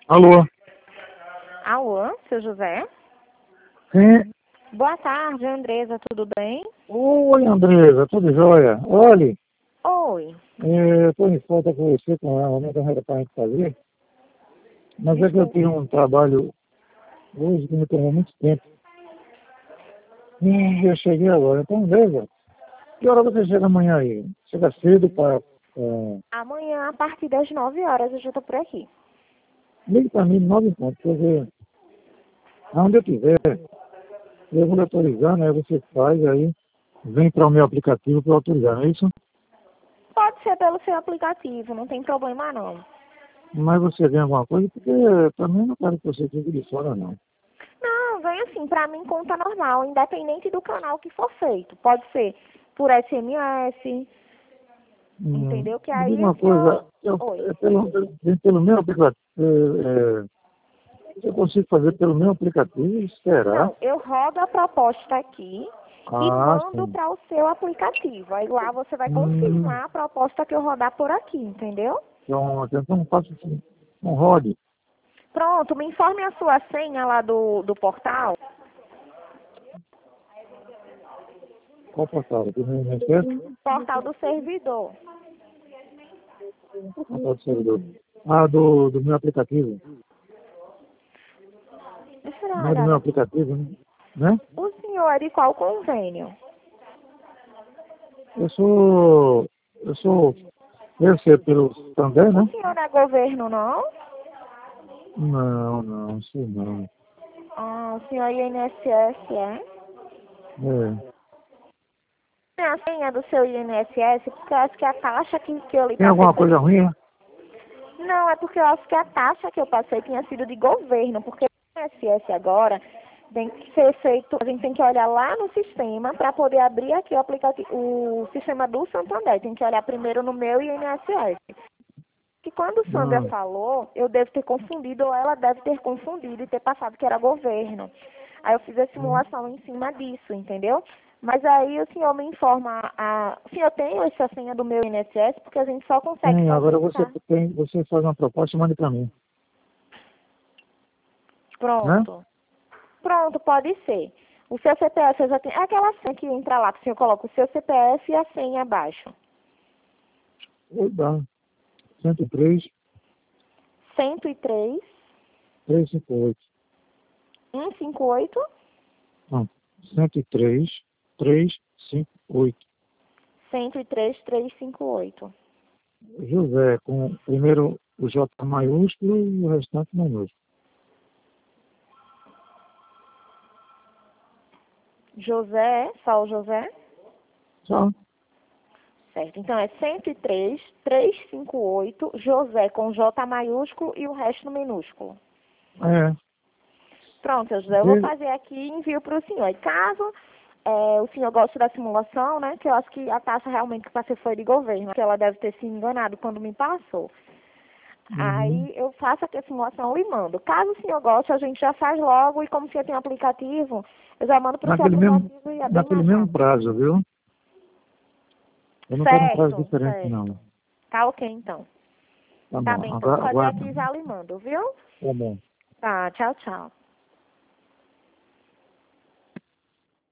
Alô? Alô, seu José? Sim. Boa tarde, Andresa, tudo bem? Oi, Andresa, tudo jóia? Olha, Oi. eu estou em falta com você, com ela, né, que era para a gente fazer, mas é que eu Desculpa. tenho um trabalho hoje que me tomou muito tempo. E eu cheguei agora, então, beleza. Que hora você chega amanhã aí? Chega cedo para... Amanhã, a partir das 9 horas, eu já estou por aqui. ligue para mim, 9 pontos, porque aonde eu estiver, eu vou lhe autorizar, né? Você faz aí, vem para o meu aplicativo para eu autorizar, não é isso? Pode ser pelo seu aplicativo, não tem problema não. Mas você vem alguma coisa, porque também não quero que você fique de fora, não. Não, vem assim, pra mim conta normal, independente do canal que for feito. Pode ser por SMS, entendeu? Que Me diga aí uma o senhor... coisa, Oi. pelo meu aplicativo, eu consigo fazer pelo meu aplicativo, será? Não, eu rodo a proposta aqui e Ah, mando sim. para o seu aplicativo. Aí lá você vai Hum, confirmar a proposta que eu rodar por aqui, entendeu? então faço assim, um rode. Pronto, me informe a sua senha lá do portal. Qual portal? Do meu INSS? Portal do servidor. Portal do servidor. Ah, do meu aplicativo. Deixa eu dar uma Não é do meu olhada. aplicativo, né? O senhor é de qual convênio? Eu sou, eu sei pelo Santander, O né? senhor não é governo, não? Não, sei não. Ah, o senhor é INSS, é? É. Tem a senha do seu INSS, porque eu acho que a taxa que eu lhe Tem passei alguma foi coisa de... ruim, né? Não, é porque eu acho que a taxa que eu passei tinha sido de governo, porque o INSS agora tem que ser feito, a gente tem que olhar lá no sistema para poder abrir aqui o aplicativo, o sistema do Santander. Tem que olhar primeiro no meu INSS. Que quando o Sandra Não. falou, eu devo ter confundido, ou ela deve ter confundido e ter passado que era governo. Aí eu fiz a simulação em cima disso, entendeu? Mas aí o senhor me informa, o senhor tem essa senha do meu INSS, porque a gente só consegue Tem, agora solicitar. você faz uma proposta e manda para mim, né? Pronto. Pronto, pode ser. O seu CPF eu já tenho. É aquela senha que entra lá, que o senhor coloca o seu CPF e a senha abaixo. Vou dar 103, 103 358. 158 Não, 103, 358. 103 358. José, com primeiro o J maiúsculo e o restante minúsculo. José, só o José? Só? Certo. Então é 103 358 José com J maiúsculo e o resto no minúsculo. É. Pronto, José, eu vou E- fazer aqui e envio para o senhor. E caso o senhor goste da simulação, né, que eu acho que a taxa realmente que passei foi de governo, que ela deve ter se enganado quando me passou. Uhum. Aí eu faço aqui a simulação e mando. Caso o senhor goste, a gente já faz logo e como o senhor tem aplicativo, eu já mando para o seu aplicativo e é bem Naquele mais mesmo rápido. prazo, viu? Eu não quero um prazo Certo, diferente, não. certo. Tá ok, então. Tá Tá bom, bem, então. Vou agora fazer aguarda. aqui e já lhe mando, viu? Tá bom. Tá, tchau, tchau.